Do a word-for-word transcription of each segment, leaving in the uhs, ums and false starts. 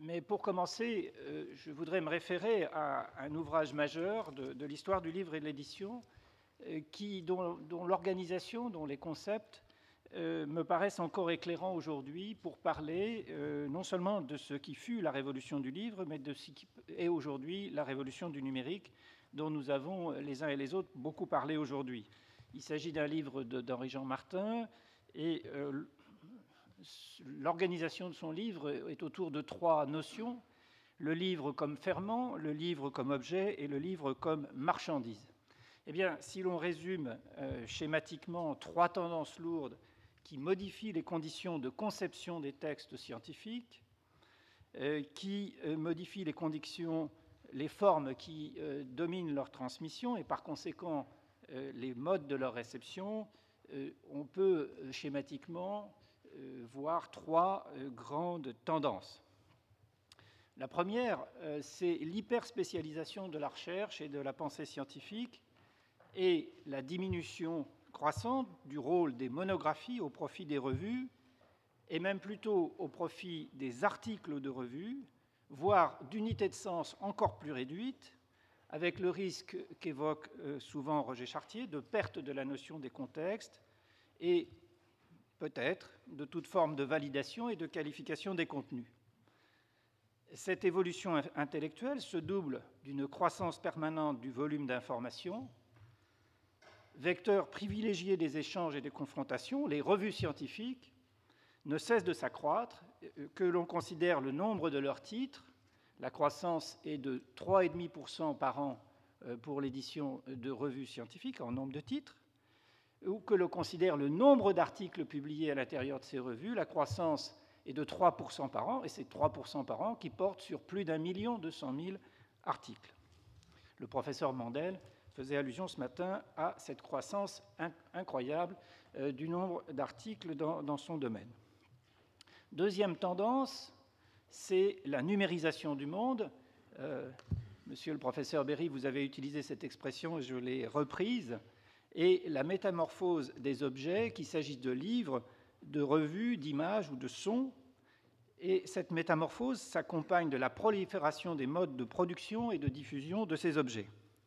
Mais pour commencer, euh, je voudrais me référer à un ouvrage majeur de, de l'histoire du livre et de l'édition, euh, qui, dont, dont l'organisation, dont les concepts euh, me paraissent encore éclairants aujourd'hui pour parler euh, non seulement de ce qui fut la révolution du livre, mais de ce qui est aujourd'hui la révolution du numérique, dont nous avons les uns et les autres beaucoup parlé aujourd'hui. Il s'agit d'un livre d'Henri-Jean Martin, et euh, l'organisation de son livre est autour de trois notions: le livre comme ferment, le livre comme objet et le livre comme marchandise. Eh bien, si l'on résume euh, schématiquement trois tendances lourdes qui modifient les conditions de conception des textes scientifiques, euh, qui euh, modifient les conditions, les formes qui euh, dominent leur transmission et par conséquent euh, les modes de leur réception, euh, on peut euh, schématiquement euh, voir trois euh, grandes tendances. La première, euh, c'est l'hyperspécialisation de la recherche et de la pensée scientifique et la diminution croissante du rôle des monographies au profit des revues, et même plutôt au profit des articles de revues, voire d'unités de sens encore plus réduites, avec le risque qu'évoque souvent Roger Chartier de perte de la notion des contextes et peut-être de toute forme de validation et de qualification des contenus. Cette évolution intellectuelle se double d'une croissance permanente du volume d'informations. Vecteur privilégié des échanges et des confrontations, les revues scientifiques ne cessent de s'accroître, que l'on considère le nombre de leurs titres. La croissance est de trois virgule cinq pour cent par an pour l'édition de revues scientifiques en nombre de titres, ou que l'on considère le nombre d'articles publiés à l'intérieur de ces revues. La croissance est de trois pour cent par an, et c'est trois pour cent par an qui porte sur plus d'un million deux cent mille articles. Le professeur Mandel faisait allusion ce matin à cette croissance incroyable euh, du nombre d'articles dans, dans son domaine. Deuxième tendance, c'est la numérisation du monde. Euh, monsieur le professeur Berry, vous avez utilisé cette expression et je l'ai reprise. Et la métamorphose des objets, qu'il s'agisse de livres, de revues, d'images ou de sons. Et cette métamorphose s'accompagne de la prolifération des modes de production et de diffusion de ces objets.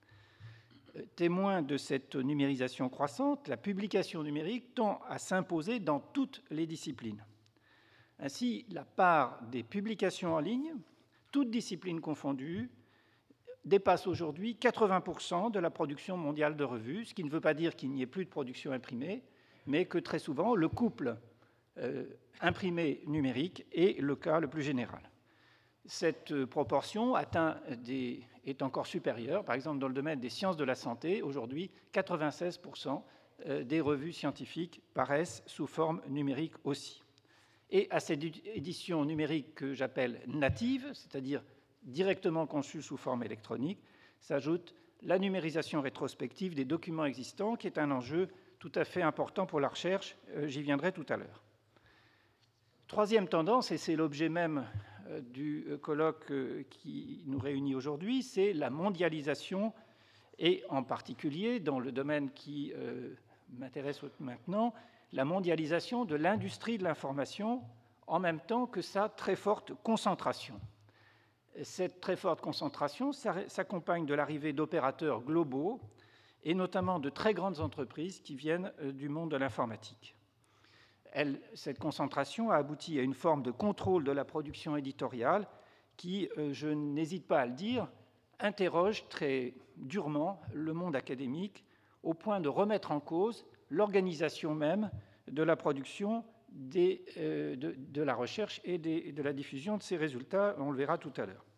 Témoin de cette numérisation croissante, la publication numérique tend à s'imposer dans toutes les disciplines. Ainsi, la part des publications en ligne, toutes disciplines confondues, dépasse aujourd'hui quatre-vingts pour cent de la production mondiale de revues, ce qui ne veut pas dire qu'il n'y ait plus de production imprimée, mais que très souvent, le couple euh, imprimé-numérique est le cas le plus général. Cette proportion atteint des, est encore supérieure. Par exemple, dans le domaine des sciences de la santé, aujourd'hui, quatre-vingt-seize pour cent des revues scientifiques paraissent sous forme numérique aussi. Et à cette édition numérique que j'appelle native, c'est-à-dire directement conçue sous forme électronique, s'ajoute la numérisation rétrospective des documents existants, qui est un enjeu tout à fait important pour la recherche. J'y viendrai tout à l'heure. Troisième tendance, et c'est l'objet même du colloque qui nous réunit aujourd'hui, c'est la mondialisation, et en particulier, dans le domaine qui euh, m'intéresse maintenant, la mondialisation de l'industrie de l'information, en même temps que sa très forte concentration. Cette très forte concentration s'accompagne de l'arrivée d'opérateurs globaux, et notamment de très grandes entreprises qui viennent du monde de l'informatique. Elle, cette concentration a abouti à une forme de contrôle de la production éditoriale qui, euh, je n'hésite pas à le dire, interroge très durement le monde académique au point de remettre en cause l'organisation même de la production, des, euh, de, de la recherche et des, de la diffusion de ces résultats. On le verra tout à l'heure.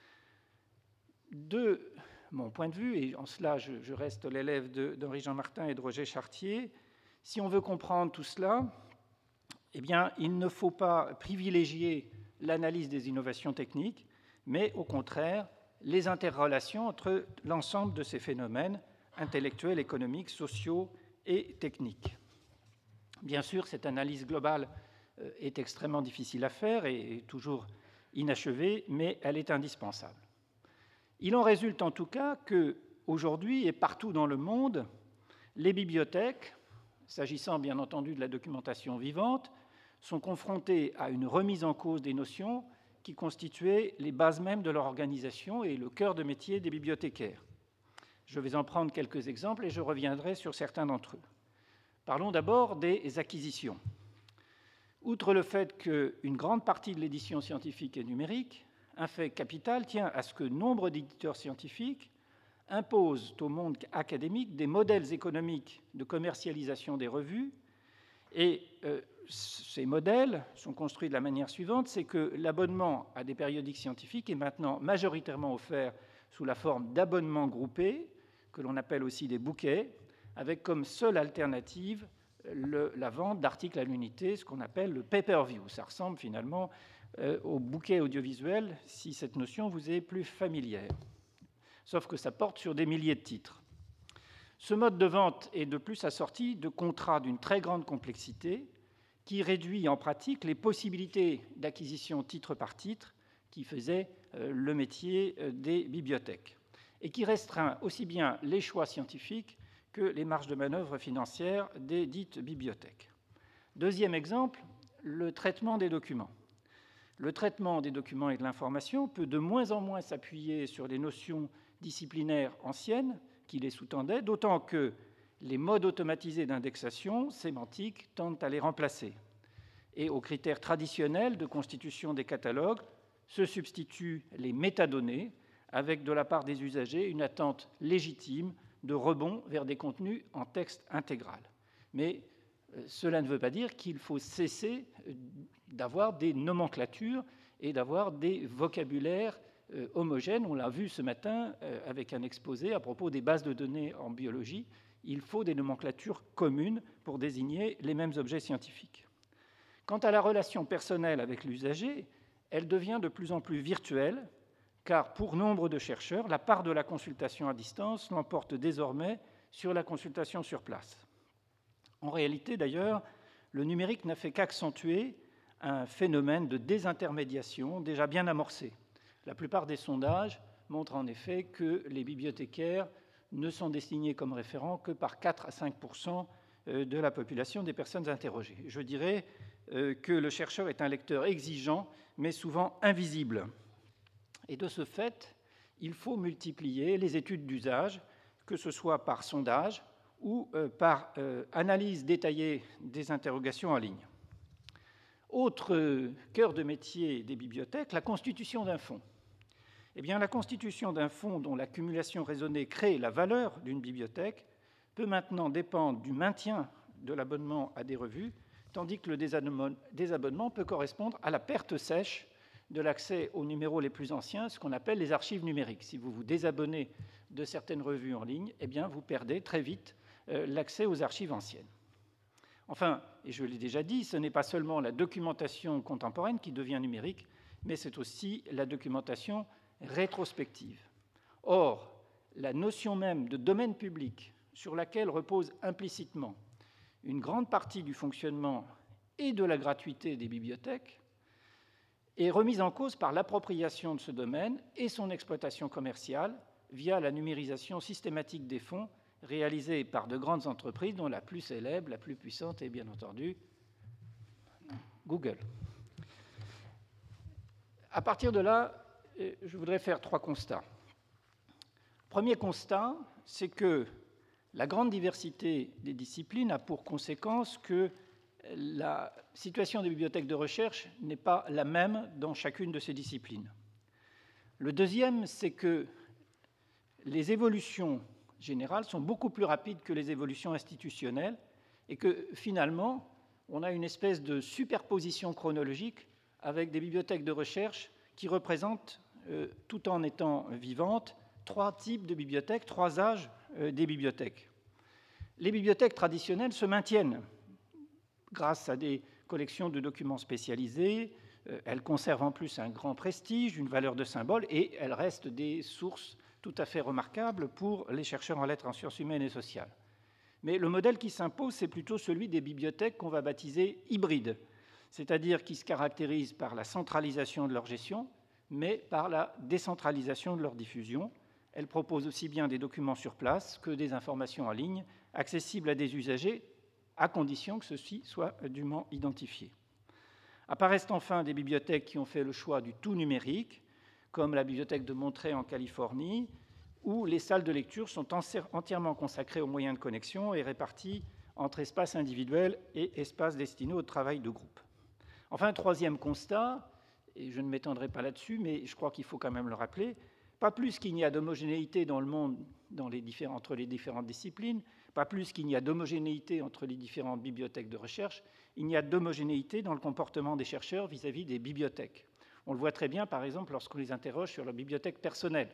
De mon point de vue, et en cela je, je reste l'élève d'Henri-Jean Martin et de Roger Chartier, si on veut comprendre tout cela, eh bien, il ne faut pas privilégier l'analyse des innovations techniques, mais au contraire, les interrelations entre l'ensemble de ces phénomènes intellectuels, économiques, sociaux et techniques. Bien sûr, cette analyse globale est extrêmement difficile à faire et toujours inachevée, mais elle est indispensable. Il en résulte en tout cas qu'aujourd'hui et partout dans le monde, les bibliothèques, s'agissant bien entendu de la documentation vivante, sont confrontés à une remise en cause des notions qui constituaient les bases mêmes de leur organisation et le cœur de métier des bibliothécaires. Je vais en prendre quelques exemples et je reviendrai sur certains d'entre eux. Parlons d'abord des acquisitions. Outre le fait qu'une grande partie de l'édition scientifique est numérique, un fait capital tient à ce que nombre d'éditeurs scientifiques imposent au monde académique des modèles économiques de commercialisation des revues. Et euh, ces modèles sont construits de la manière suivante, c'est que l'abonnement à des périodiques scientifiques est maintenant majoritairement offert sous la forme d'abonnements groupés, que l'on appelle aussi des bouquets, avec comme seule alternative le, la vente d'articles à l'unité, ce qu'on appelle le pay-per-view. Ça ressemble finalement euh, au bouquet audiovisuel, si cette notion vous est plus familière. Sauf que ça porte sur des milliers de titres. Ce mode de vente est de plus assorti de contrats d'une très grande complexité qui réduit en pratique les possibilités d'acquisition titre par titre qui faisaient euh, le métier euh, des bibliothèques et qui restreint aussi bien les choix scientifiques que les marges de manœuvre financières des dites bibliothèques. Deuxième exemple, le traitement des documents. Le traitement des documents et de l'information peut de moins en moins s'appuyer sur des notions disciplinaires anciennes qui les sous-tendaient, d'autant que les modes automatisés d'indexation sémantique tendent à les remplacer. Et aux critères traditionnels de constitution des catalogues se substituent les métadonnées, avec de la part des usagers une attente légitime de rebond vers des contenus en texte intégral. Mais euh, cela ne veut pas dire qu'il faut cesser d'avoir des nomenclatures et d'avoir des vocabulaires euh, homogènes. On l'a vu ce matin euh, avec un exposé à propos des bases de données en biologie. Il faut des nomenclatures communes pour désigner les mêmes objets scientifiques. Quant à la relation personnelle avec l'usager, elle devient de plus en plus virtuelle, car pour nombre de chercheurs, la part de la consultation à distance l'emporte désormais sur la consultation sur place. En réalité, d'ailleurs, le numérique n'a fait qu'accentuer un phénomène de désintermédiation déjà bien amorcé. La plupart des sondages montrent en effet que les bibliothécaires ne sont désignés comme référents que par quatre à cinq pour cent de la population des personnes interrogées. Je dirais que le chercheur est un lecteur exigeant, mais souvent invisible. Et de ce fait, il faut multiplier les études d'usage, que ce soit par sondage ou euh, par euh, analyse détaillée des interrogations en ligne. Autre euh, cœur de métier des bibliothèques, la constitution d'un fonds. Eh bien, la constitution d'un fonds dont l'accumulation raisonnée crée la valeur d'une bibliothèque peut maintenant dépendre du maintien de l'abonnement à des revues, tandis que le désabonnement peut correspondre à la perte sèche de l'accès aux numéros les plus anciens, ce qu'on appelle les archives numériques. Si vous vous désabonnez de certaines revues en ligne, eh bien, vous perdez très vite euh, l'accès aux archives anciennes. Enfin, et je l'ai déjà dit, ce n'est pas seulement la documentation contemporaine qui devient numérique, mais c'est aussi la documentation rétrospective. Or, la notion même de domaine public, sur laquelle repose implicitement une grande partie du fonctionnement et de la gratuité des bibliothèques, est remise en cause par l'appropriation de ce domaine et son exploitation commerciale via la numérisation systématique des fonds réalisée par de grandes entreprises, dont la plus célèbre, la plus puissante est bien entendu Google. À partir de là, je voudrais faire trois constats. Premier constat, c'est que la grande diversité des disciplines a pour conséquence que la situation des bibliothèques de recherche n'est pas la même dans chacune de ces disciplines. Le deuxième, c'est que les évolutions générales sont beaucoup plus rapides que les évolutions institutionnelles et que finalement, on a une espèce de superposition chronologique avec des bibliothèques de recherche qui représentent, euh, tout en étant vivantes, trois types de bibliothèques, trois âges euh, des bibliothèques. Les bibliothèques traditionnelles se maintiennent grâce à des collections de documents spécialisés. Elles conservent en plus un grand prestige, une valeur de symbole, et elles restent des sources tout à fait remarquables pour les chercheurs en lettres, en sciences humaines et sociales. Mais le modèle qui s'impose, c'est plutôt celui des bibliothèques qu'on va baptiser hybrides, c'est-à-dire qui se caractérisent par la centralisation de leur gestion, mais par la décentralisation de leur diffusion. Elles proposent aussi bien des documents sur place que des informations en ligne, accessibles à des usagers, à condition que ceux-ci soient dûment identifiés. Apparaissent enfin des bibliothèques qui ont fait le choix du tout numérique, comme la bibliothèque de Monterey en Californie, où les salles de lecture sont entièrement consacrées aux moyens de connexion et réparties entre espaces individuels et espaces destinés au travail de groupe. Enfin, troisième constat, et je ne m'étendrai pas là-dessus, mais je crois qu'il faut quand même le rappeler, pas plus qu'il n'y a d'homogénéité dans le monde dans les différents, entre les différentes disciplines, pas plus qu'il n'y a d'homogénéité entre les différentes bibliothèques de recherche, il n'y a d'homogénéité dans le comportement des chercheurs vis-à-vis des bibliothèques. On le voit très bien, par exemple, lorsqu'on les interroge sur leur bibliothèque personnelle.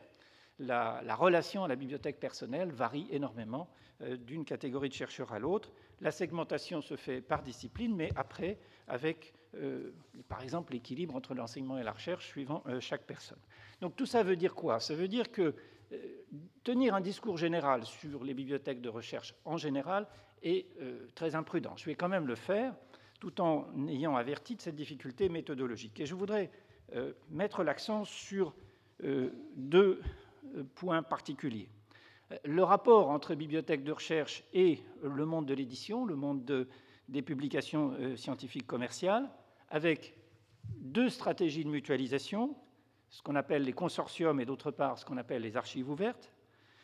La, la relation à la bibliothèque personnelle varie énormément euh, d'une catégorie de chercheurs à l'autre. La segmentation se fait par discipline, mais après, avec, euh, par exemple, l'équilibre entre l'enseignement et la recherche suivant euh, chaque personne. Donc tout ça veut dire quoi? Ça veut dire que euh, tenir un discours général sur les bibliothèques de recherche en général est euh, très imprudent. Je vais quand même le faire, tout en ayant averti de cette difficulté méthodologique. Et je voudrais euh, mettre l'accent sur euh, deux point particulier. Le rapport entre bibliothèques de recherche et le monde de l'édition, le monde de, des publications euh, scientifiques commerciales, avec deux stratégies de mutualisation, ce qu'on appelle les consortiums et d'autre part ce qu'on appelle les archives ouvertes.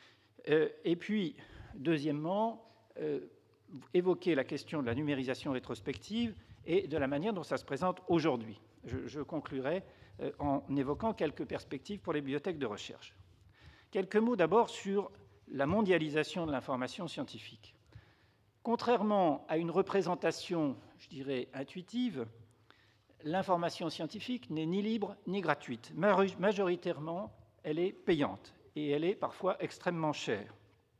Euh, et puis, deuxièmement, euh, évoquer la question de la numérisation rétrospective et de la manière dont ça se présente aujourd'hui. Je, je conclurai euh, en évoquant quelques perspectives pour les bibliothèques de recherche. Quelques mots d'abord sur la mondialisation de l'information scientifique. Contrairement à une représentation, je dirais, intuitive, l'information scientifique n'est ni libre ni gratuite. Majoritairement, elle est payante et elle est parfois extrêmement chère.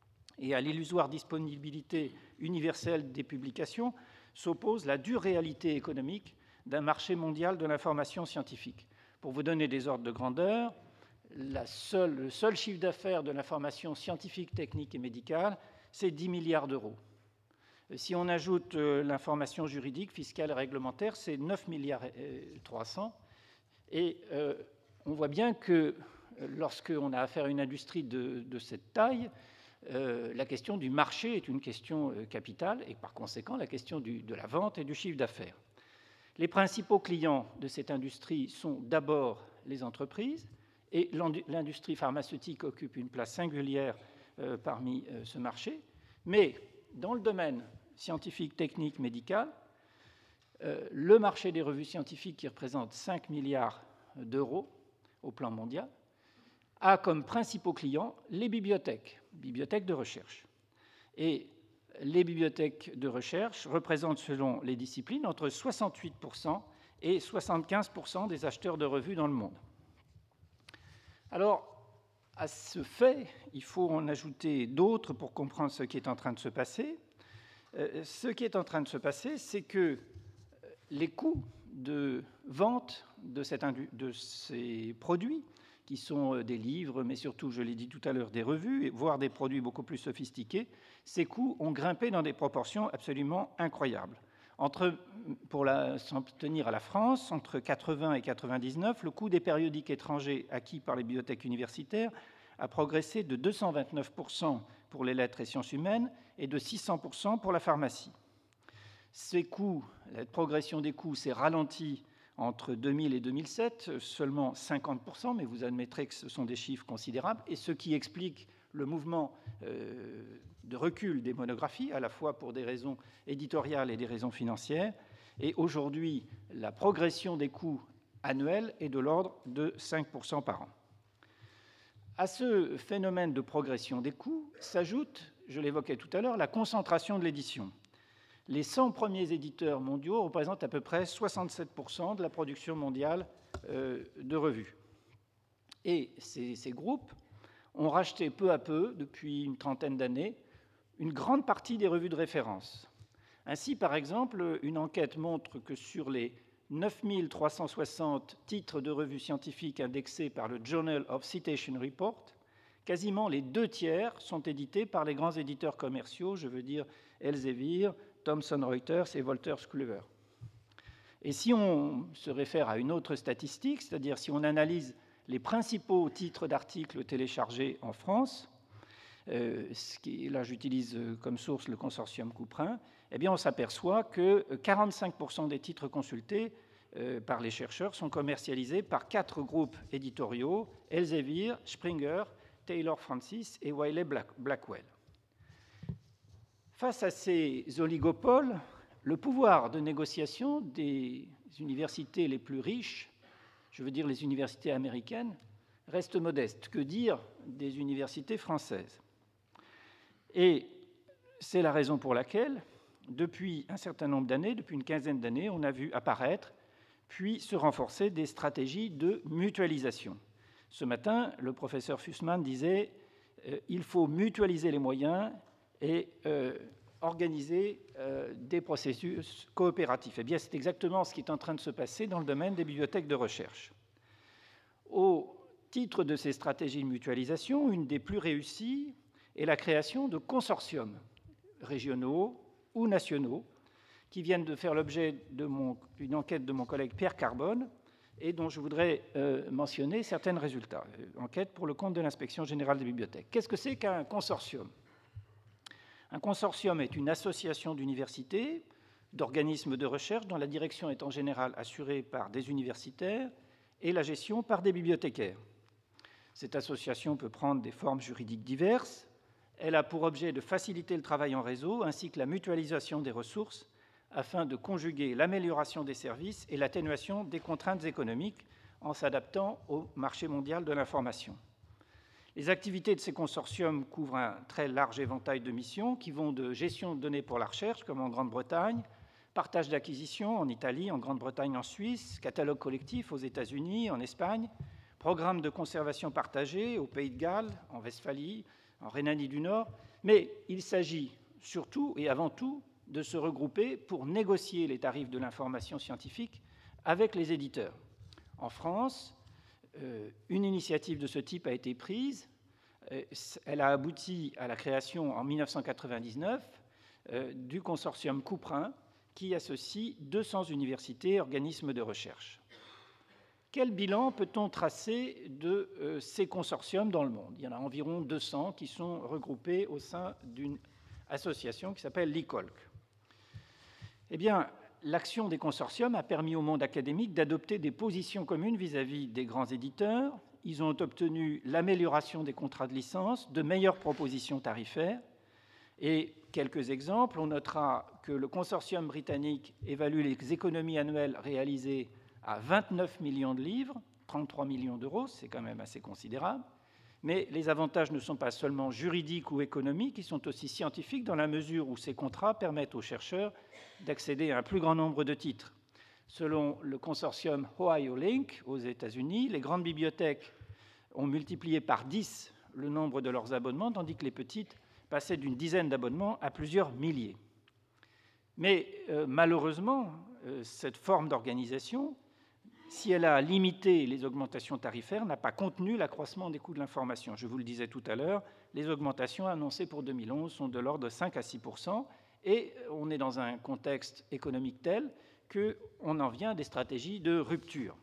Et à l'illusoire disponibilité universelle des publications s'oppose la dure réalité économique d'un marché mondial de l'information scientifique. Pour vous donner des ordres de grandeur, La seule, le seul chiffre d'affaires de l'information scientifique, technique et médicale, c'est dix milliards d'euros. Si on ajoute l'information juridique, fiscale et réglementaire, c'est neuf milliards trois cents. Et euh, on voit bien que lorsqu'on a affaire à une industrie de, de cette taille, euh, la question du marché est une question capitale et par conséquent la question du, de la vente et du chiffre d'affaires. Les principaux clients de cette industrie sont d'abord les entreprises, et l'industrie pharmaceutique occupe une place singulière euh, parmi euh, ce marché. Mais dans le domaine scientifique, technique, médical, euh, le marché des revues scientifiques, qui représente cinq milliards d'euros au plan mondial, a comme principaux clients les bibliothèques, bibliothèques de recherche. Et les bibliothèques de recherche représentent, selon les disciplines, entre soixante-huit pour cent et soixante-quinze pour cent des acheteurs de revues dans le monde. Alors, à ce fait, il faut en ajouter d'autres pour comprendre ce qui est en train de se passer. Euh, ce qui est en train de se passer, c'est que les coûts de vente de, cette de ces produits, qui sont des livres, mais surtout, je l'ai dit tout à l'heure, des revues, voire des produits beaucoup plus sophistiqués, ces coûts ont grimpé dans des proportions absolument incroyables. Entre, pour la, s'en tenir à la France, entre quatre-vingts et quatre-vingt-dix-neuf, le coût des périodiques étrangers acquis par les bibliothèques universitaires a progressé de deux cent vingt-neuf pour cent pour les lettres et sciences humaines et de six cents pour cent pour la pharmacie. Ces coûts, la progression des coûts s'est ralentie entre deux mille et deux mille sept, seulement cinquante pour cent, mais vous admettrez que ce sont des chiffres considérables, et ce qui explique le mouvement euh, de recul des monographies, à la fois pour des raisons éditoriales et des raisons financières. Et aujourd'hui, la progression des coûts annuels est de l'ordre de cinq pour cent par an. À ce phénomène de progression des coûts s'ajoute, je l'évoquais tout à l'heure, la concentration de l'édition. Les cent premiers éditeurs mondiaux représentent à peu près soixante-sept pour cent de la production mondiale euh, de revues. Et ces, ces groupes ont racheté peu à peu, depuis une trentaine d'années, une grande partie des revues de référence. Ainsi, par exemple, une enquête montre que sur les neuf mille trois cent soixante titres de revues scientifiques indexés par le Journal of Citation Report, quasiment les deux tiers sont édités par les grands éditeurs commerciaux, je veux dire Elsevier, Thomson Reuters et Wolters Kluwer. Et si on se réfère à une autre statistique, c'est-à-dire si on analyse les principaux titres d'articles téléchargés en France, euh, ce qui, là j'utilise comme source le consortium Couperin, eh bien on s'aperçoit que quarante-cinq pour cent des titres consultés euh, par les chercheurs sont commercialisés par quatre groupes éditoriaux, Elsevier, Springer, Taylor Francis et Wiley Blackwell. Face à ces oligopoles, le pouvoir de négociation des universités les plus riches, je veux dire les universités américaines, reste modeste. Que dire des universités françaises? Et c'est la raison pour laquelle, depuis un certain nombre d'années, depuis une quinzaine d'années, on a vu apparaître, puis se renforcer des stratégies de mutualisation. Ce matin, le professeur Fussman disait euh, il faut mutualiser les moyens et euh, organiser euh, des processus coopératifs. Eh bien, c'est exactement ce qui est en train de se passer dans le domaine des bibliothèques de recherche. Au titre de ces stratégies de mutualisation, une des plus réussies est la création de consortiums régionaux ou nationaux qui viennent de faire l'objet d'une enquête de mon collègue Pierre Carbone et dont je voudrais euh, mentionner certains résultats. Enquête pour le compte de l'Inspection générale des bibliothèques. Qu'est-ce que c'est qu'un consortium? Un consortium est une association d'universités, d'organismes de recherche dont la direction est en général assurée par des universitaires et la gestion par des bibliothécaires. Cette association peut prendre des formes juridiques diverses. Elle a pour objet de faciliter le travail en réseau ainsi que la mutualisation des ressources afin de conjuguer l'amélioration des services et l'atténuation des contraintes économiques en s'adaptant au marché mondial de l'information. Les activités de ces consortiums couvrent un très large éventail de missions qui vont de gestion de données pour la recherche, comme en Grande-Bretagne, partage d'acquisitions en Italie, en Grande-Bretagne, en Suisse, catalogue collectif aux États-Unis, en Espagne, programme de conservation partagé au Pays de Galles, en Westphalie, en Rhénanie du Nord. Mais il s'agit surtout et avant tout de se regrouper pour négocier les tarifs de l'information scientifique avec les éditeurs. En France, une initiative de ce type a été prise. Elle a abouti à la création en mille neuf cent quatre-vingt-dix-neuf du consortium Couperin qui associe deux cents universités et organismes de recherche. Quel bilan peut-on tracer de ces consortiums dans le monde? Il y en a environ deux cents qui sont regroupés au sein d'une association qui s'appelle l'I C O L C. Eh bien, l'action des consortiums a permis au monde académique d'adopter des positions communes vis-à-vis des grands éditeurs. Ils ont obtenu l'amélioration des contrats de licence, de meilleures propositions tarifaires. Et quelques exemples, on notera que le consortium britannique évalue les économies annuelles réalisées à vingt-neuf millions de livres, trente-trois millions d'euros, c'est quand même assez considérable. Mais les avantages ne sont pas seulement juridiques ou économiques, ils sont aussi scientifiques dans la mesure où ces contrats permettent aux chercheurs d'accéder à un plus grand nombre de titres. Selon le consortium OhioLink aux États-Unis, les grandes bibliothèques ont multiplié par dix le nombre de leurs abonnements, tandis que les petites passaient d'une dizaine d'abonnements à plusieurs milliers. Mais euh, malheureusement, euh, cette forme d'organisation, si elle a limité les augmentations tarifaires, n'a pas contenu l'accroissement des coûts de l'information. Je vous le disais tout à l'heure, les augmentations annoncées pour deux mille onze sont de l'ordre de cinq à six pour cent, et on est dans un contexte économique tel qu'on en vient à des stratégies de rupture.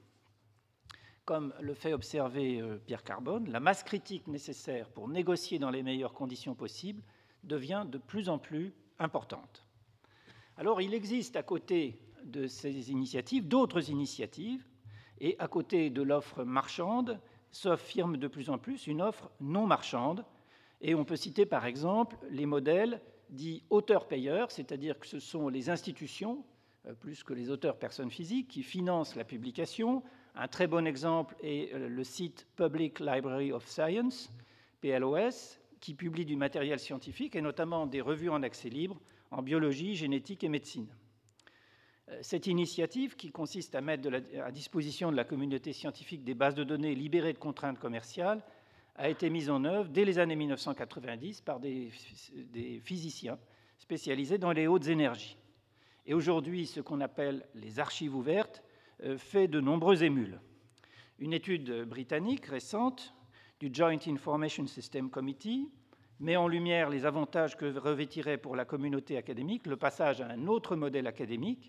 Comme le fait observer Pierre Carbone, la masse critique nécessaire pour négocier dans les meilleures conditions possibles devient de plus en plus importante. Alors, il existe à côté de ces initiatives d'autres initiatives, et à côté de l'offre marchande s'affirme de plus en plus une offre non marchande. Et on peut citer par exemple les modèles dits auteurs-payeurs, c'est-à-dire que ce sont les institutions, plus que les auteurs personnes physiques, qui financent la publication. Un très bon exemple est le site Public Library of Science, P L O S, qui publie du matériel scientifique et notamment des revues en accès libre en biologie, génétique et médecine. Cette initiative, qui consiste à mettre de la, à disposition de la communauté scientifique des bases de données libérées de contraintes commerciales, a été mise en œuvre dès les années mille neuf cent quatre-vingt-dix par des, des physiciens spécialisés dans les hautes énergies. Et aujourd'hui, ce qu'on appelle les archives ouvertes euh, fait de nombreux émules. Une étude britannique récente du Joint Information System Committee met en lumière les avantages que revêtirait pour la communauté académique le passage à un autre modèle académique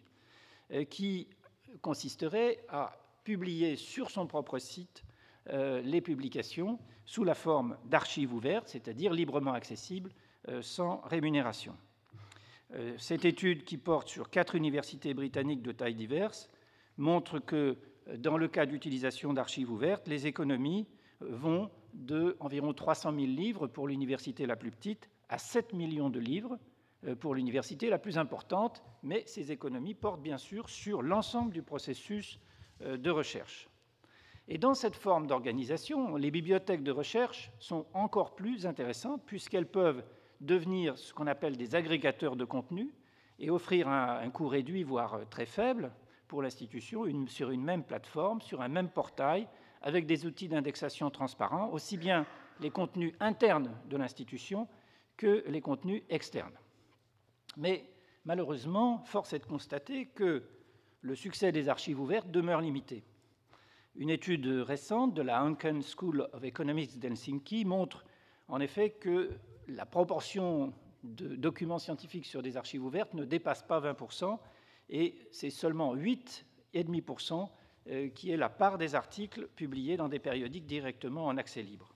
qui consisterait à publier sur son propre site euh, les publications sous la forme d'archives ouvertes, c'est-à-dire librement accessibles, euh, sans rémunération. Euh, cette étude, qui porte sur quatre universités britanniques de tailles diverses, montrent que, dans le cas d'utilisation d'archives ouvertes, les économies vont de environ trois cent mille livres pour l'université la plus petite à sept millions de livres pour l'université la plus importante, mais ces économies portent bien sûr sur l'ensemble du processus de recherche. Et dans cette forme d'organisation, les bibliothèques de recherche sont encore plus intéressantes puisqu'elles peuvent devenir ce qu'on appelle des agrégateurs de contenu et offrir un, un coût réduit, voire très faible, pour l'institution une, sur une même plateforme, sur un même portail, avec des outils d'indexation transparents, aussi bien les contenus internes de l'institution que les contenus externes. Mais malheureusement, force est de constater que le succès des archives ouvertes demeure limité. Une étude récente de la Hanken School of Economics d'Helsinki montre en effet que la proportion de documents scientifiques sur des archives ouvertes ne dépasse pas vingt pour cent et c'est seulement huit virgule cinq pour cent qui est la part des articles publiés dans des périodiques directement en accès libre.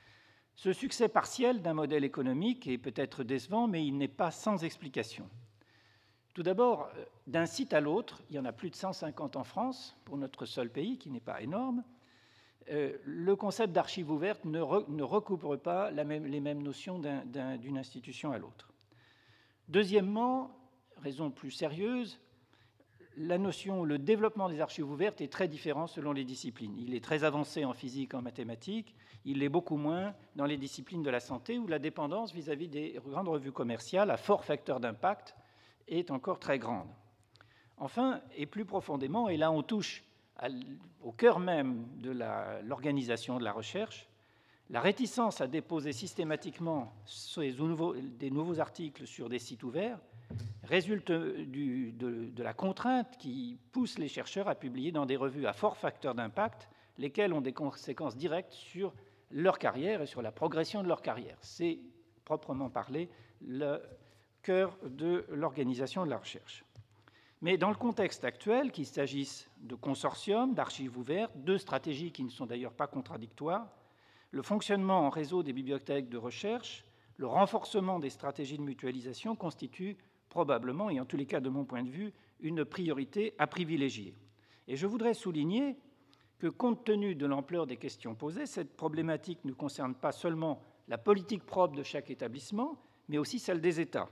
Ce succès partiel d'un modèle économique est peut-être décevant, mais il n'est pas sans explication. Tout d'abord, d'un site à l'autre, il y en a plus de cent cinquante en France, pour notre seul pays, qui n'est pas énorme, euh, le concept d'archives ouvertes ne, re, ne recouvre pas la même, les mêmes notions d'un, d'un, d'une institution à l'autre. Deuxièmement, raison plus sérieuse, la notion, le développement des archives ouvertes est très différent selon les disciplines. Il est très avancé en physique, en mathématiques, il l'est beaucoup moins dans les disciplines de la santé, où la dépendance vis-à-vis des grandes revues commerciales à fort facteur d'impact est encore très grande. Enfin, et plus profondément, et là on touche à, au cœur même de la, l'organisation de la recherche, la réticence à déposer systématiquement des nouveaux, des nouveaux articles sur des sites ouverts résulte du, de, de la contrainte qui pousse les chercheurs à publier dans des revues à fort facteur d'impact, lesquelles ont des conséquences directes sur leur carrière et sur la progression de leur carrière. C'est, proprement parlé, le cœur de l'organisation de la recherche. Mais dans le contexte actuel, qu'il s'agisse de consortiums, d'archives ouvertes, deux stratégies qui ne sont d'ailleurs pas contradictoires, le fonctionnement en réseau des bibliothèques de recherche, le renforcement des stratégies de mutualisation constituent probablement, et en tous les cas de mon point de vue, une priorité à privilégier. Et je voudrais souligner que, compte tenu de l'ampleur des questions posées, cette problématique ne concerne pas seulement la politique propre de chaque établissement, mais aussi celle des États.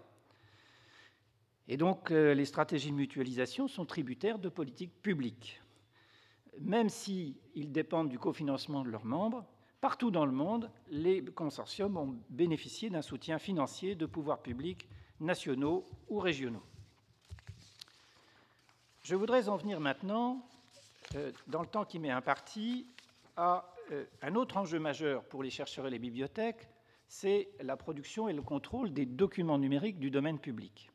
Et donc, euh, les stratégies de mutualisation sont tributaires de politiques publiques. Même s'ils dépendent du cofinancement de leurs membres, partout dans le monde, les consortiums ont bénéficié d'un soutien financier de pouvoirs publics nationaux ou régionaux. Je voudrais en venir maintenant, euh, dans le temps qui m'est imparti, à euh, un autre enjeu majeur pour les chercheurs et les bibliothèques, c'est la production et le contrôle des documents numériques du domaine public.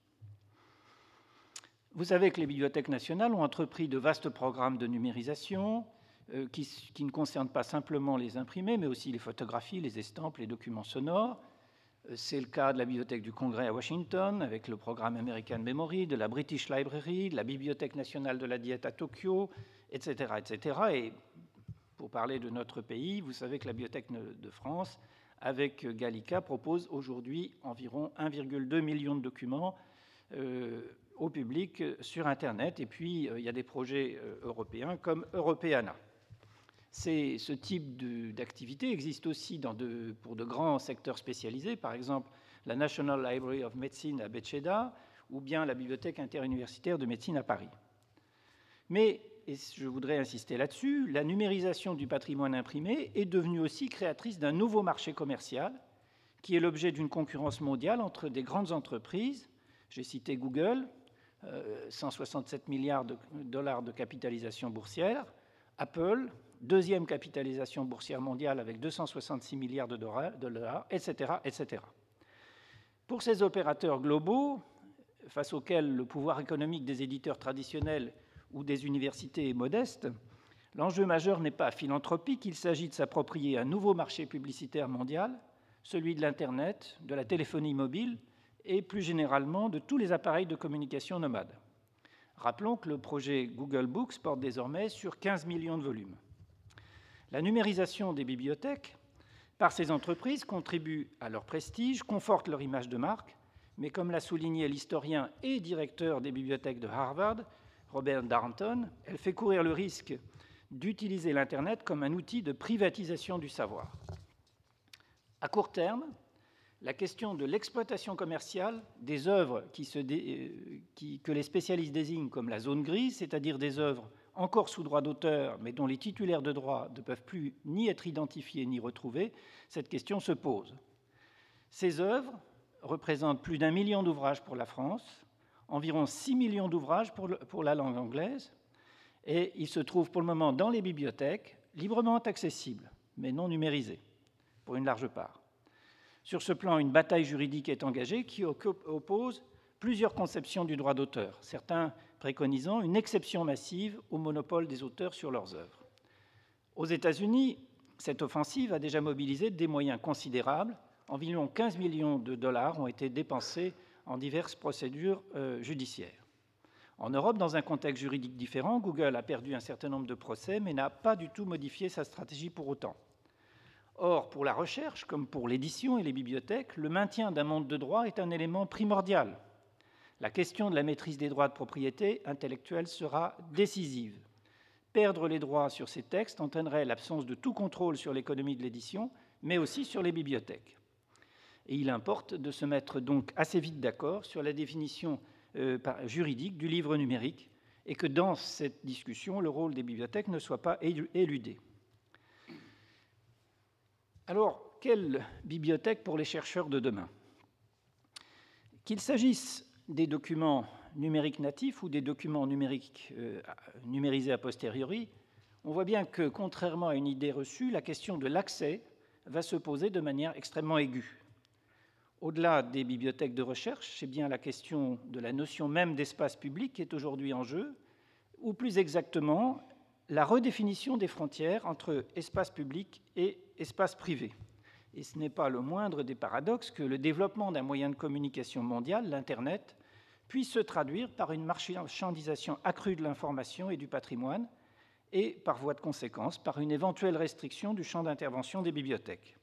Vous savez que les bibliothèques nationales ont entrepris de vastes programmes de numérisation euh, qui, qui ne concernent pas simplement les imprimés, mais aussi les photographies, les estampes, les documents sonores. Euh, c'est le cas de la Bibliothèque du Congrès à Washington, avec le programme American Memory, de la British Library, de la Bibliothèque nationale de la Diète à Tokyo, et cetera, et cetera. Et pour parler de notre pays, vous savez que la Bibliothèque de France, avec Gallica, propose aujourd'hui environ un virgule deux million de documents euh, au public sur Internet, et puis euh, il y a des projets euh, européens comme Europeana. C'est, ce type de, d'activité existe aussi dans de, pour de grands secteurs spécialisés, par exemple la National Library of Medicine à Beceda ou bien la Bibliothèque interuniversitaire de médecine à Paris. Mais, et je voudrais insister là-dessus, la numérisation du patrimoine imprimé est devenue aussi créatrice d'un nouveau marché commercial qui est l'objet d'une concurrence mondiale entre des grandes entreprises. J'ai cité Google, euh, cent soixante-sept milliards de dollars de capitalisation boursière, Apple, deuxième capitalisation boursière mondiale avec deux cent soixante-six milliards de dollars, et cetera, et cetera. Pour ces opérateurs globaux, face auxquels le pouvoir économique des éditeurs traditionnels ou des universités est modeste, l'enjeu majeur n'est pas philanthropique, il s'agit de s'approprier un nouveau marché publicitaire mondial, celui de l'Internet, de la téléphonie mobile, et plus généralement de tous les appareils de communication nomades. Rappelons que le projet Google Books porte désormais sur quinze millions de volumes. La numérisation des bibliothèques par ces entreprises contribue à leur prestige, conforte leur image de marque, mais comme l'a souligné l'historien et directeur des bibliothèques de Harvard, Robert Darnton, elle fait courir le risque d'utiliser l'Internet comme un outil de privatisation du savoir. À court terme, la question de l'exploitation commerciale des œuvres qui se dé... qui... que les spécialistes désignent comme la zone grise, c'est-à-dire des œuvres encore sous droit d'auteur, mais dont les titulaires de droit ne peuvent plus ni être identifiés ni retrouvés, cette question se pose. Ces œuvres représentent plus d'un million d'ouvrages pour la France, environ six millions d'ouvrages pour, le... pour la langue anglaise, et ils se trouvent pour le moment dans les bibliothèques, librement accessibles, mais non numérisés, pour une large part. Sur ce plan, une bataille juridique est engagée qui oppose plusieurs conceptions du droit d'auteur, certains préconisant une exception massive au monopole des auteurs sur leurs œuvres. Aux États-Unis, cette offensive a déjà mobilisé des moyens considérables. Environ quinze millions de dollars ont été dépensés en diverses procédures euh, judiciaires. En Europe, dans un contexte juridique différent, Google a perdu un certain nombre de procès, mais n'a pas du tout modifié sa stratégie pour autant. Or, pour la recherche, comme pour l'édition et les bibliothèques, le maintien d'un monde de droit est un élément primordial. La question de la maîtrise des droits de propriété intellectuelle sera décisive. Perdre les droits sur ces textes entraînerait l'absence de tout contrôle sur l'économie de l'édition, mais aussi sur les bibliothèques. Et il importe de se mettre donc assez vite d'accord sur la définition euh, juridique du livre numérique et que dans cette discussion, le rôle des bibliothèques ne soit pas éludé. Alors, quelle bibliothèque pour les chercheurs de demain? Qu'il s'agisse des documents numériques natifs ou des documents numériques euh, numérisés a posteriori, on voit bien que, contrairement à une idée reçue, la question de l'accès va se poser de manière extrêmement aiguë. Au-delà des bibliothèques de recherche, c'est bien la question de la notion même d'espace public qui est aujourd'hui en jeu, ou plus exactement, la redéfinition des frontières entre espace public et espace privé. Et ce n'est pas le moindre des paradoxes que le développement d'un moyen de communication mondial, l'Internet, puisse se traduire par une marchandisation accrue de l'information et du patrimoine, et par voie de conséquence, par une éventuelle restriction du champ d'intervention des bibliothèques.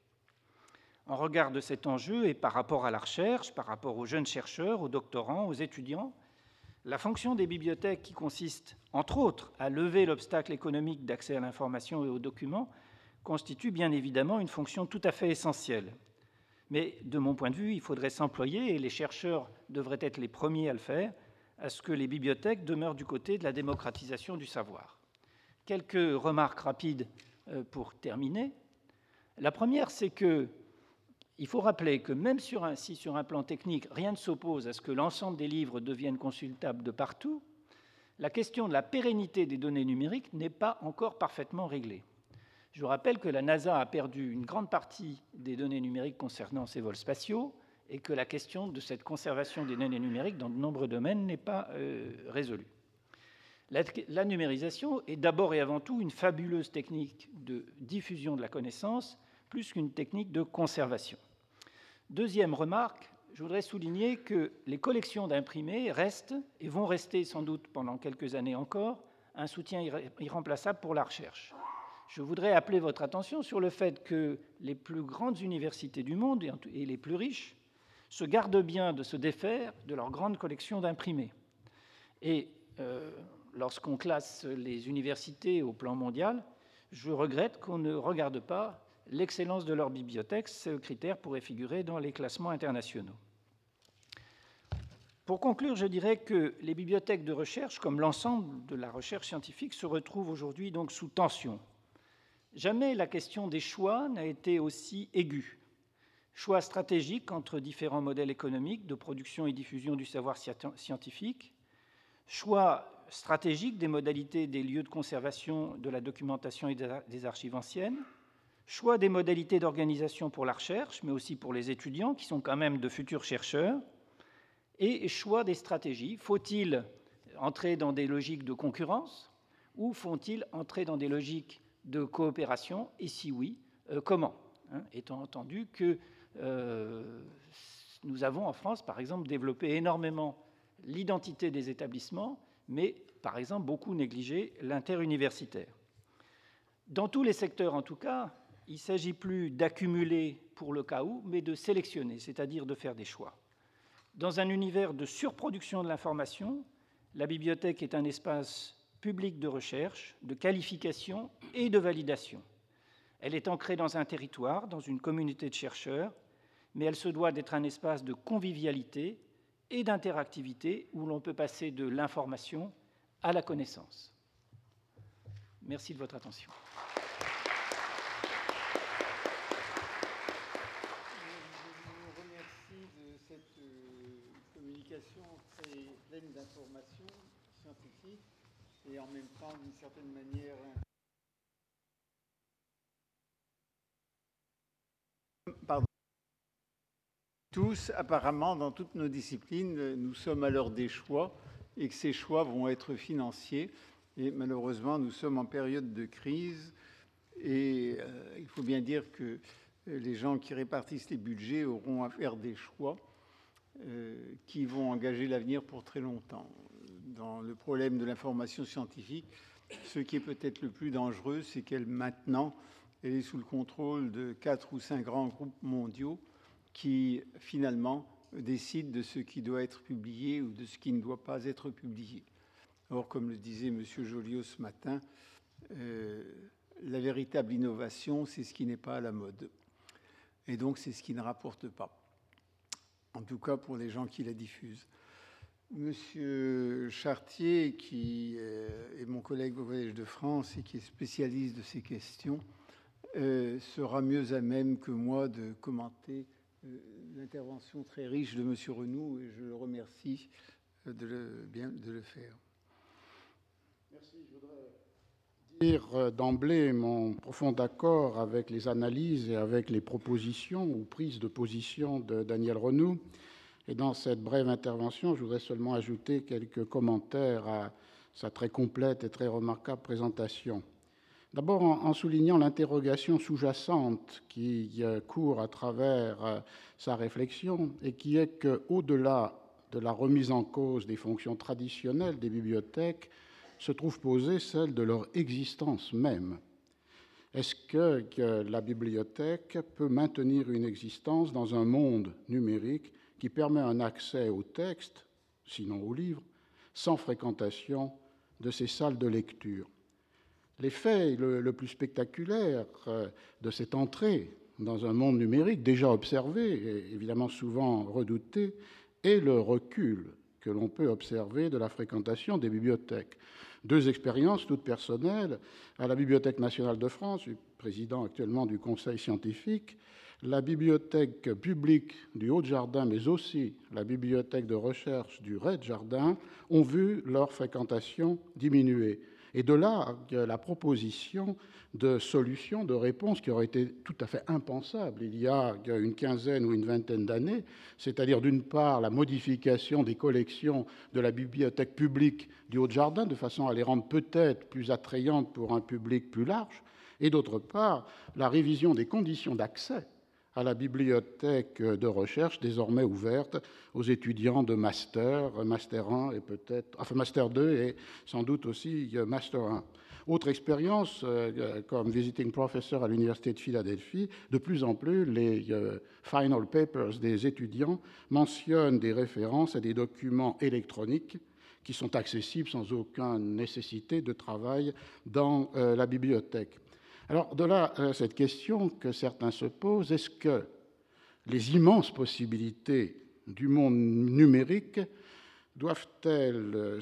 En regard de cet enjeu et par rapport à la recherche, par rapport aux jeunes chercheurs, aux doctorants, aux étudiants, la fonction des bibliothèques qui consiste, entre autres, à lever l'obstacle économique d'accès à l'information et aux documents, constitue bien évidemment une fonction tout à fait essentielle. Mais de mon point de vue, il faudrait s'employer, et les chercheurs devraient être les premiers à le faire, à ce que les bibliothèques demeurent du côté de la démocratisation du savoir. Quelques remarques rapides pour terminer. La première, c'est que il faut rappeler que même sur un, si sur un plan technique, rien ne s'oppose à ce que l'ensemble des livres deviennent consultables de partout, la question de la pérennité des données numériques n'est pas encore parfaitement réglée. Je vous rappelle que la NASA a perdu une grande partie des données numériques concernant ses vols spatiaux et que la question de cette conservation des données numériques dans de nombreux domaines n'est pas euh, résolue. La, la numérisation est d'abord et avant tout une fabuleuse technique de diffusion de la connaissance plus qu'une technique de conservation. Deuxième remarque, je voudrais souligner que les collections d'imprimés restent et vont rester sans doute pendant quelques années encore un soutien irremplaçable pour la recherche. Je voudrais appeler votre attention sur le fait que les plus grandes universités du monde et les plus riches se gardent bien de se défaire de leurs grandes collections d'imprimés. Et euh, lorsqu'on classe les universités au plan mondial, je regrette qu'on ne regarde pas l'excellence de leur bibliothèque. Ce critère pourrait figurer dans les classements internationaux. Pour conclure, je dirais que les bibliothèques de recherche, comme l'ensemble de la recherche scientifique, se retrouvent aujourd'hui donc sous tension. Jamais la question des choix n'a été aussi aiguë. Choix stratégiques entre différents modèles économiques de production et diffusion du savoir scientifique, choix stratégiques des modalités des lieux de conservation de la documentation et des archives anciennes, choix des modalités d'organisation pour la recherche, mais aussi pour les étudiants, qui sont quand même de futurs chercheurs, et choix des stratégies. Faut-il entrer dans des logiques de concurrence ou faut-il entrer dans des logiques de coopération? Et si oui, euh, comment hein, étant entendu que euh, nous avons en France, par exemple, développé énormément l'identité des établissements, mais, par exemple, beaucoup négligé l'interuniversitaire. Dans tous les secteurs, en tout cas, il ne s'agit plus d'accumuler pour le cas où, mais de sélectionner, c'est-à-dire de faire des choix. Dans un univers de surproduction de l'information, La bibliothèque est un espace public de recherche, de qualification et de validation. Elle est ancrée dans un territoire, dans une communauté de chercheurs, mais elle se doit d'être un espace de convivialité et d'interactivité où l'on peut passer de l'information à la connaissance. Merci de votre attention. Je vous remercie de cette communication très pleine d'informations scientifiques et en même temps, d'une certaine manière, Pardon. Tous, apparemment, dans toutes nos disciplines, nous sommes à l'heure des choix et que ces choix vont être financiers. Et malheureusement, nous sommes en période de crise et euh, il faut bien dire que les gens qui répartissent les budgets auront à faire des choix euh, qui vont engager l'avenir pour très longtemps. Dans le problème de l'information scientifique, ce qui est peut-être le plus dangereux, c'est qu'elle, maintenant, elle est sous le contrôle de quatre ou cinq grands groupes mondiaux qui, finalement, décident de ce qui doit être publié ou de ce qui ne doit pas être publié. Or, comme le disait M. Joliot ce matin, euh, la véritable innovation, c'est ce qui n'est pas à la mode. Et donc, c'est ce qui ne rapporte pas. En tout cas, pour les gens qui la diffusent. Monsieur Chartier, qui est mon collègue au Collège de France et qui est spécialiste de ces questions, euh, sera mieux à même que moi de commenter euh, l'intervention très riche de Monsieur Renoux, et je le remercie de le, bien, de le faire. Merci. Je voudrais dire d'emblée mon profond accord avec les analyses et avec les propositions ou prises de position de Daniel Renoux. Et dans cette brève intervention, je voudrais seulement ajouter quelques commentaires à sa très complète et très remarquable présentation. D'abord, en, en soulignant l'interrogation sous-jacente qui euh, court à travers euh, sa réflexion et qui est qu'au-delà de la remise en cause des fonctions traditionnelles des bibliothèques, se trouve posée celle de leur existence même. Est-ce que, que la bibliothèque peut maintenir une existence dans un monde numérique qui permet un accès aux textes, sinon aux livres, sans fréquentation de ces salles de lecture? L'effet le, le plus spectaculaire de cette entrée dans un monde numérique déjà observé et évidemment souvent redouté est le recul que l'on peut observer de la fréquentation des bibliothèques. Deux expériences toutes personnelles. À la Bibliothèque nationale de France, je suis président actuellement du conseil scientifique, la bibliothèque publique du Haut-de-Jardin, mais aussi la bibliothèque de recherche du Rez-de-Jardin, ont vu leur fréquentation diminuer. Et de là, la proposition de solutions, de réponses qui auraient été tout à fait impensables il y a une quinzaine ou une vingtaine d'années, c'est-à-dire d'une part la modification des collections de la bibliothèque publique du Haut-de-Jardin de façon à les rendre peut-être plus attrayantes pour un public plus large, et d'autre part la révision des conditions d'accès à la bibliothèque de recherche désormais ouverte aux étudiants de master, master un et peut-être, enfin master deux et sans doute aussi master un. Autre expérience, euh, comme visiting professor à l'Université de Philadelphie, de plus en plus les euh, final papers des étudiants mentionnent des références à des documents électroniques qui sont accessibles sans aucune nécessité de travail dans euh, la bibliothèque. Alors, de là, cette question que certains se posent, est-ce que les immenses possibilités du monde numérique doivent-elles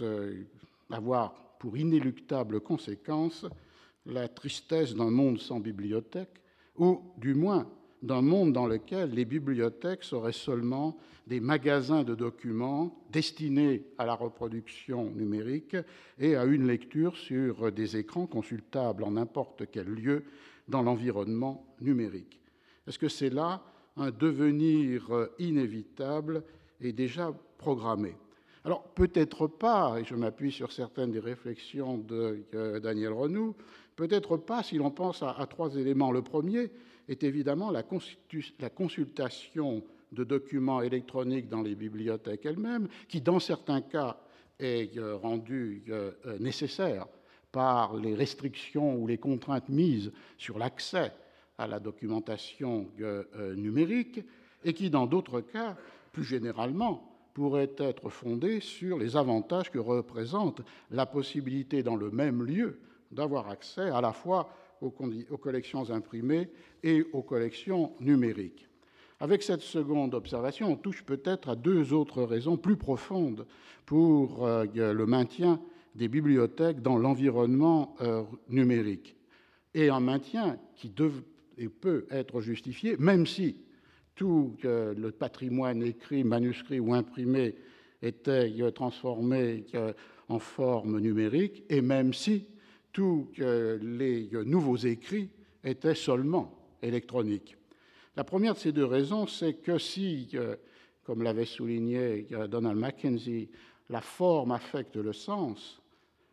avoir pour inéluctable conséquence la tristesse d'un monde sans bibliothèque, ou du moins d'un monde dans lequel les bibliothèques seraient seulement des magasins de documents destinés à la reproduction numérique et à une lecture sur des écrans consultables en n'importe quel lieu dans l'environnement numérique? Est-ce que c'est là un devenir inévitable et déjà programmé? Alors, peut-être pas, et je m'appuie sur certaines des réflexions de euh, Daniel Renoux, peut-être pas si l'on pense à, à trois éléments. Le premier est évidemment la, la consultation de documents électroniques dans les bibliothèques elles-mêmes, qui, dans certains cas, est euh, rendue euh, nécessaire par les restrictions ou les contraintes mises sur l'accès à la documentation euh, numérique, et qui, dans d'autres cas, plus généralement, pourrait être fondée sur les avantages que représente la possibilité dans le même lieu d'avoir accès à la fois aux, aux collections imprimées et aux collections numériques. Avec cette seconde observation, on touche peut-être à deux autres raisons plus profondes pour euh, le maintien des bibliothèques dans l'environnement euh, numérique, et un maintien qui dev- et peut être justifié, même si tout euh, le patrimoine écrit, manuscrit ou imprimé était euh, transformé euh, en forme numérique, et même si tous euh, les euh, nouveaux écrits étaient seulement électroniques. La première de ces deux raisons, c'est que si, euh, comme l'avait souligné euh, Donald Mackenzie, la forme affecte le sens,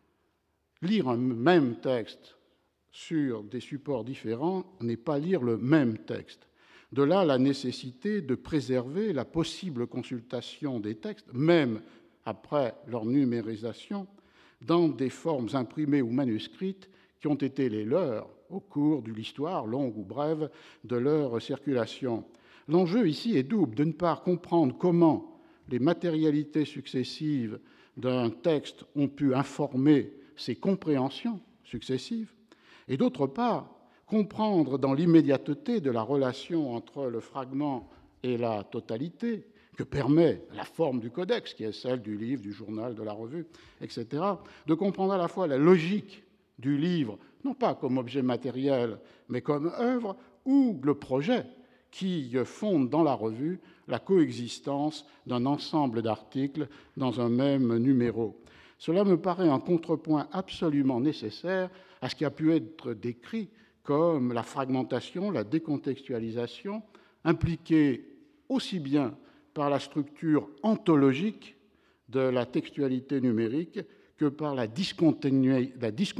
lire un même texte sur des supports différents n'est pas lire le même texte. De là, la nécessité de préserver la possible consultation des textes, même après leur numérisation, dans des formes imprimées ou manuscrites qui ont été les leurs au cours de l'histoire, longue ou brève, de leur circulation. L'enjeu ici est double. D'une part, comprendre comment les matérialités successives d'un texte ont pu informer ses compréhensions successives, et d'autre part, comprendre dans l'immédiateté de la relation entre le fragment et la totalité que permet la forme du codex, qui est celle du livre, du journal, de la revue, et cetera, de comprendre à la fois la logique du livre, non pas comme objet matériel, mais comme œuvre, ou le projet qui fonde dans la revue la coexistence d'un ensemble d'articles dans un même numéro. Cela me paraît un contrepoint absolument nécessaire à ce qui a pu être décrit comme la fragmentation, la décontextualisation, impliquée aussi bien par la structure ontologique de la textualité numérique que par la discontinuité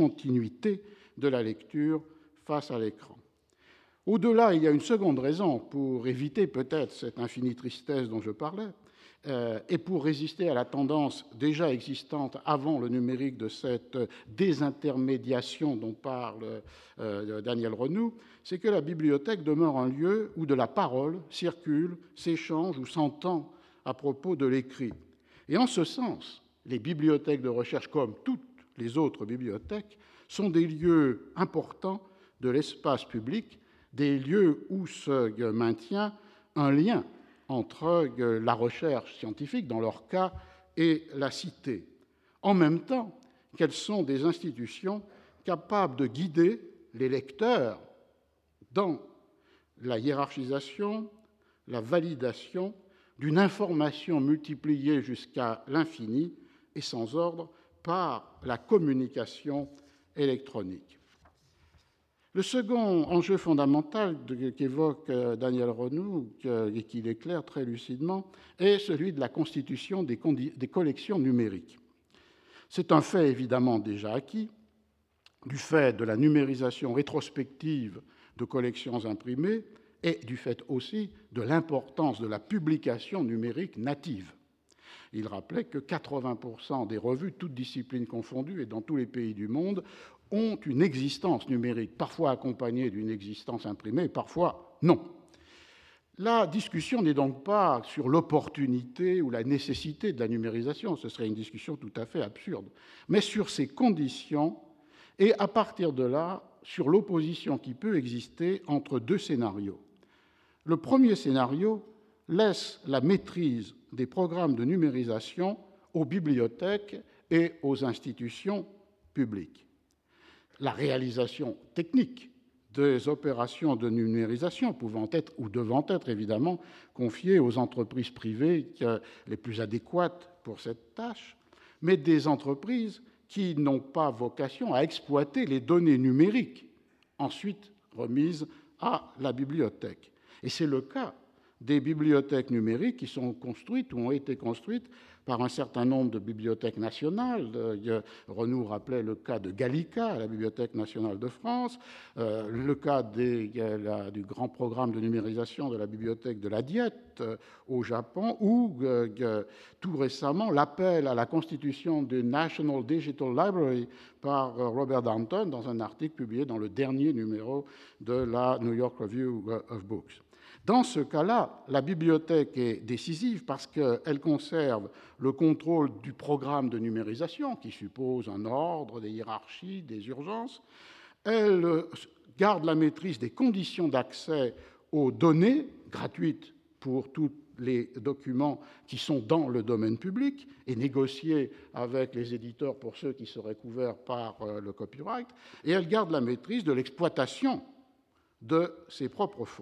de la lecture face à l'écran. Au-delà, il y a une seconde raison pour éviter peut-être cette infinie tristesse dont je parlais, euh, et pour résister à la tendance déjà existante avant le numérique de cette désintermédiation dont parle euh, Daniel Renou, c'est que la bibliothèque demeure un lieu où de la parole circule, s'échange ou s'entend à propos de l'écrit. Et en ce sens, les bibliothèques de recherche, comme toutes les autres bibliothèques, sont des lieux importants de l'espace public, des lieux où se maintient un lien entre la recherche scientifique, dans leur cas, et la cité. En même temps qu'elles sont des institutions capables de guider les lecteurs dans la hiérarchisation, la validation d'une information multipliée jusqu'à l'infini et sans ordre par la communication électronique. Le second enjeu fondamental qu'évoque Daniel Renou, et qu'il éclaire très lucidement, est celui de la constitution des, des collections numériques. C'est un fait évidemment déjà acquis, du fait de la numérisation rétrospective de collections imprimées et du fait aussi de l'importance de la publication numérique native. Il rappelait que quatre-vingts pour cent des revues, toutes disciplines confondues et dans tous les pays du monde, ont une existence numérique, parfois accompagnée d'une existence imprimée, parfois non. La discussion n'est donc pas sur l'opportunité ou la nécessité de la numérisation, ce serait une discussion tout à fait absurde, mais sur ses conditions et, à partir de là, sur l'opposition qui peut exister entre deux scénarios. Le premier scénario laisse la maîtrise des programmes de numérisation aux bibliothèques et aux institutions publiques. La réalisation technique des opérations de numérisation pouvant être ou devant être évidemment confiées aux entreprises privées les plus adéquates pour cette tâche, mais des entreprises qui n'ont pas vocation à exploiter les données numériques ensuite remises à la bibliothèque. Et c'est le cas des bibliothèques numériques qui sont construites ou ont été construites par un certain nombre de bibliothèques nationales. Renou rappelait le cas de Gallica, la Bibliothèque nationale de France, euh, le cas des, la, du grand programme de numérisation de la Bibliothèque de la Diète euh, au Japon, ou euh, tout récemment l'appel à la constitution du National Digital Library par Robert Downton dans un article publié dans le dernier numéro de la New York Review of Books. Dans ce cas-là, la bibliothèque est décisive parce qu'elle conserve le contrôle du programme de numérisation, qui suppose un ordre, des hiérarchies, des urgences. Elle garde la maîtrise des conditions d'accès aux données gratuites pour tous les documents qui sont dans le domaine public et négociés avec les éditeurs pour ceux qui seraient couverts par le copyright. Et elle garde la maîtrise de l'exploitation de ses propres fonds.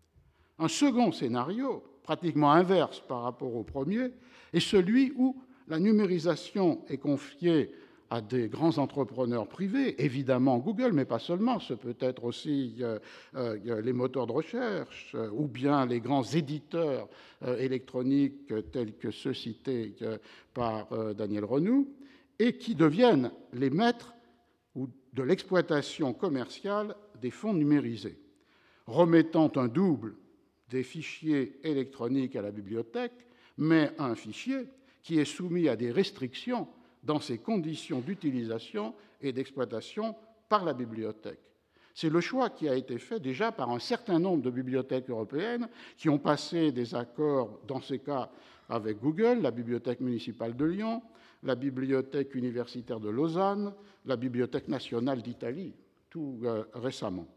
Un second scénario, pratiquement inverse par rapport au premier, est celui où la numérisation est confiée à des grands entrepreneurs privés, évidemment Google, mais pas seulement, ce peut être aussi euh, euh, les moteurs de recherche euh, ou bien les grands éditeurs euh, électroniques euh, tels que ceux cités euh, par euh, Daniel Renou, et qui deviennent les maîtres ou de l'exploitation commerciale des fonds numérisés, remettant un double des fichiers électroniques à la bibliothèque, mais un fichier qui est soumis à des restrictions dans ses conditions d'utilisation et d'exploitation par la bibliothèque. C'est le choix qui a été fait déjà par un certain nombre de bibliothèques européennes qui ont passé des accords, dans ces cas, avec Google, la Bibliothèque municipale de Lyon, la Bibliothèque universitaire de Lausanne, la Bibliothèque nationale d'Italie, tout euh, récemment.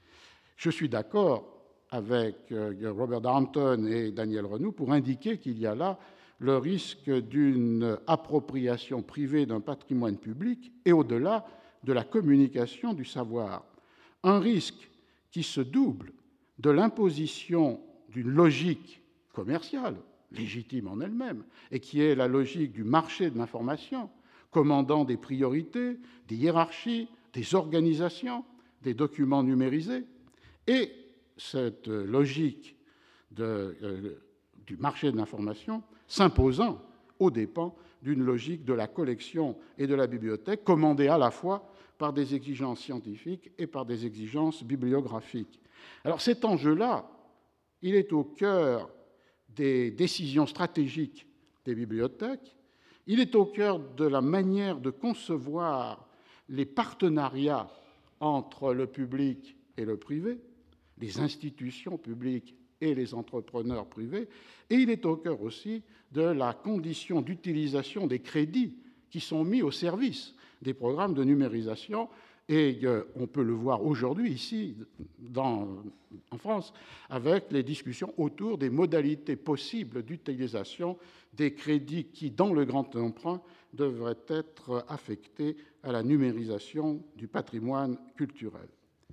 Je suis d'accord avec euh, Robert Darnton et Daniel Renou pour indiquer qu'il y a là le risque d'une appropriation privée d'un patrimoine public et au-delà de la communication du savoir. Un risque qui se double de l'imposition d'une logique commerciale, légitime en elle-même, et qui est la logique du marché de l'information, commandant des priorités, des hiérarchies, des organisations, des documents numérisés, et cette logique de, euh, du marché de l'information s'imposant aux dépens d'une logique de la collection et de la bibliothèque, commandée à la fois par des exigences scientifiques et par des exigences bibliographiques. Alors cet enjeu-là, il est au cœur des décisions stratégiques des bibliothèques, il est au cœur de la manière de concevoir les partenariats entre le public et le privé, les institutions publiques et les entrepreneurs privés, et il est au cœur aussi de la condition d'utilisation des crédits qui sont mis au service des programmes de numérisation. Et euh, on peut le voir aujourd'hui ici, dans, en France, avec les discussions autour des modalités possibles d'utilisation des crédits qui, dans le grand emprunt, devraient être affectés à la numérisation du patrimoine culturel.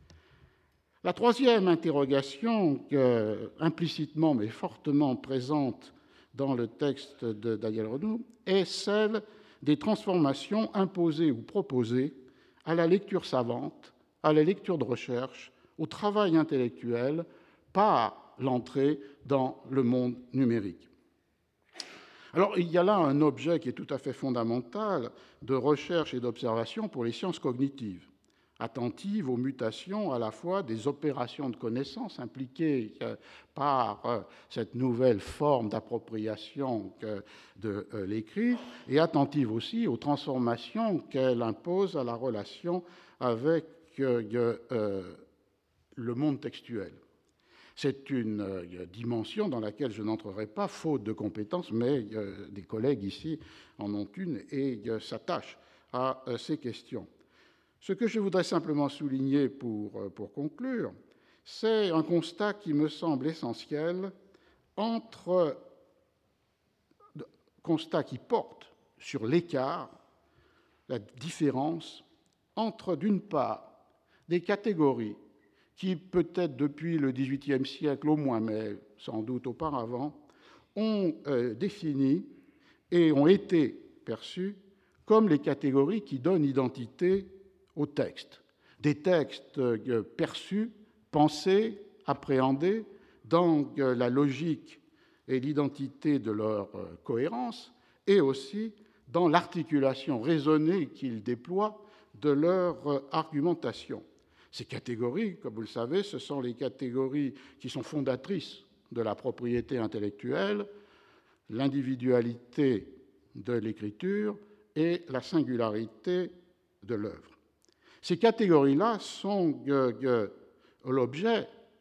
La troisième interrogation, que, implicitement mais fortement présente dans le texte de Daniel Renou, est celle des transformations imposées ou proposées à la lecture savante, à la lecture de recherche, au travail intellectuel par l'entrée dans le monde numérique. Alors, il y a là un objet qui est tout à fait fondamental de recherche et d'observation pour les sciences cognitives, attentive aux mutations à la fois des opérations de connaissance impliquées par cette nouvelle forme d'appropriation de l'écrit et attentive aussi aux transformations qu'elle impose à la relation avec le monde textuel. C'est une dimension dans laquelle je n'entrerai pas, faute de compétences, mais des collègues ici en ont une et s'attachent à ces questions. Ce que je voudrais simplement souligner pour, pour conclure, c'est un constat qui me semble essentiel entre constat qui porte sur l'écart, la différence entre, d'une part, des catégories qui, peut-être depuis le dix-huitième siècle au moins, mais sans doute auparavant, ont euh, défini et ont été perçues comme les catégories qui donnent identité aux textes, des textes perçus, pensés, appréhendés dans la logique et l'identité de leur cohérence et aussi dans l'articulation raisonnée qu'ils déploient de leur argumentation. Ces catégories, comme vous le savez, ce sont les catégories qui sont fondatrices de la propriété intellectuelle, l'individualité de l'écriture et la singularité de l'œuvre. Ces catégories-là sont euh, euh, l'objet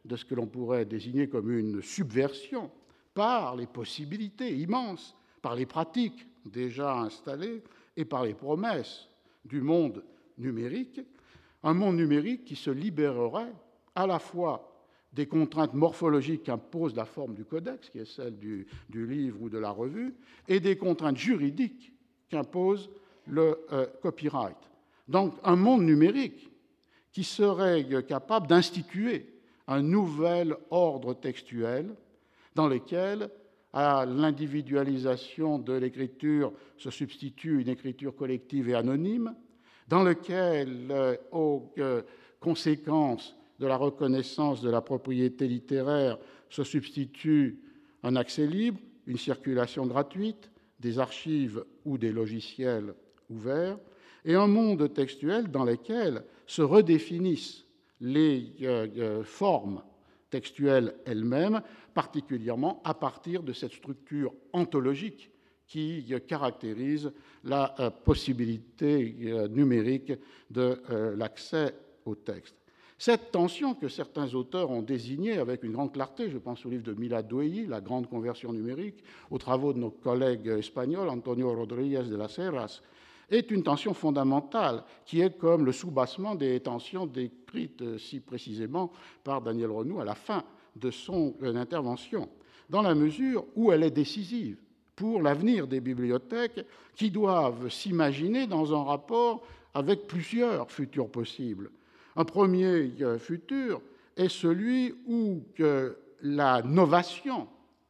de ce que l'on pourrait désigner comme une subversion par les possibilités immenses, par les pratiques déjà installées et par les promesses du monde numérique, un monde numérique qui se libérerait à la fois des contraintes morphologiques qu'impose la forme du codex, qui est celle du, du livre ou de la revue, et des contraintes juridiques qu'impose le euh, copyright. Donc un monde numérique qui serait capable d'instituer un nouvel ordre textuel dans lequel, à l'individualisation de l'écriture, se substitue une écriture collective et anonyme, dans lequel, euh, aux euh, conséquences de la reconnaissance de la propriété littéraire, se substitue un accès libre, une circulation gratuite, des archives ou des logiciels ouverts, et un monde textuel dans lequel se redéfinissent les euh, euh, formes textuelles elles-mêmes, particulièrement à partir de cette structure ontologique qui euh, caractérise la euh, possibilité euh, numérique de euh, l'accès au texte. Cette tension que certains auteurs ont désignée avec une grande clarté, je pense au livre de Mila Douei, La grande conversion numérique, aux travaux de nos collègues espagnols, Antonio Rodríguez de las Heras, est une tension fondamentale qui est comme le soubassement des tensions décrites si précisément par Daniel Renou à la fin de son intervention, dans la mesure où elle est décisive pour l'avenir des bibliothèques qui doivent s'imaginer dans un rapport avec plusieurs futurs possibles. Un premier futur est celui où la novation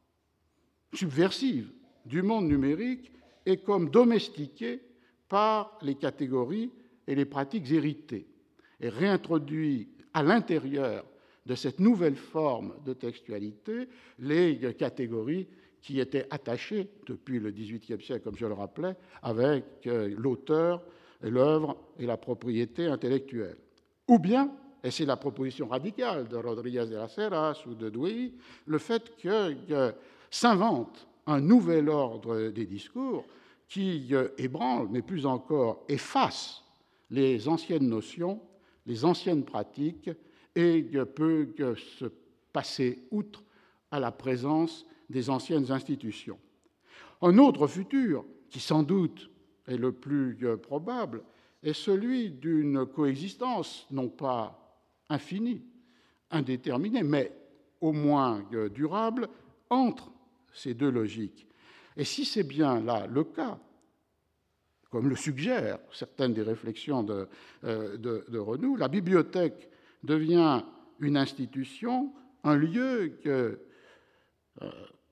subversive du monde numérique est comme domestiquée par les catégories et les pratiques héritées et réintroduit à l'intérieur de cette nouvelle forme de textualité les catégories qui étaient attachées depuis le dix-huitième siècle, comme je le rappelais, avec l'auteur, l'œuvre et la propriété intellectuelle. Ou bien, et c'est la proposition radicale de Rodríguez de las Heras ou de Douei, le fait que, que s'invente un nouvel ordre des discours qui ébranle, mais plus encore efface les anciennes notions, les anciennes pratiques, et peut se passer outre à la présence des anciennes institutions. Un autre futur, qui sans doute est le plus probable, est celui d'une coexistence, non pas infinie, indéterminée, mais au moins durable, entre ces deux logiques. Et si c'est bien là le cas, comme le suggèrent certaines des réflexions de, de, de Renou, la bibliothèque devient une institution, un lieu, que, euh,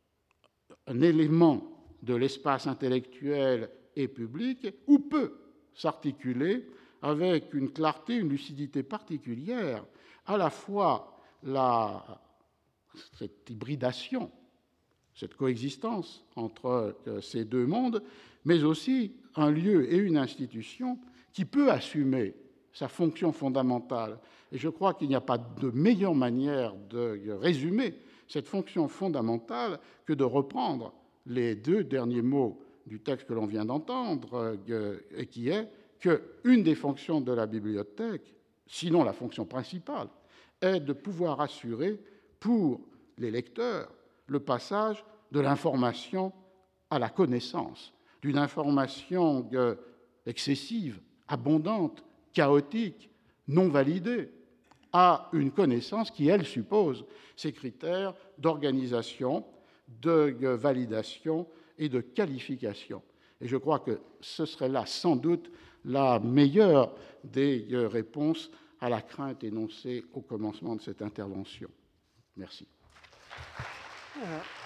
un élément de l'espace intellectuel et public où peut s'articuler avec une clarté, une lucidité particulière, à la fois la, cette hybridation, cette coexistence entre ces deux mondes, mais aussi un lieu et une institution qui peut assumer sa fonction fondamentale. Et je crois qu'il n'y a pas de meilleure manière de résumer cette fonction fondamentale que de reprendre les deux derniers mots du texte que l'on vient d'entendre, et qui est qu'une des fonctions de la bibliothèque, sinon la fonction principale, est de pouvoir assurer pour les lecteurs le passage de l'information à la connaissance, d'une information excessive, abondante, chaotique, non validée, à une connaissance qui, elle, suppose ces critères d'organisation, de validation et de qualification. Et je crois que ce serait là, sans doute, la meilleure des réponses à la crainte énoncée au commencement de cette intervention. Merci. Voilà.